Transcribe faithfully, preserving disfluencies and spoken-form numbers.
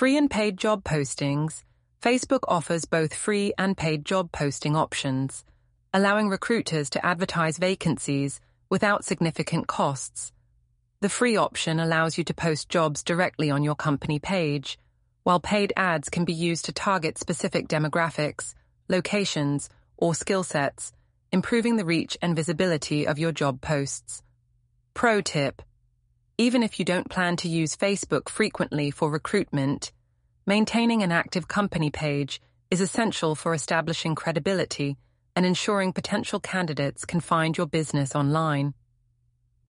free and paid job postings, Facebook offers both free and paid job posting options, allowing recruiters to advertise vacancies without significant costs. The free option allows you to post jobs directly on your company page, while paid ads can be used to target specific demographics, locations, or skill sets, improving the reach and visibility of your job posts. Pro tip: even if you don't plan to use Facebook frequently for recruitment, maintaining an active company page is essential for establishing credibility and ensuring potential candidates can find your business online.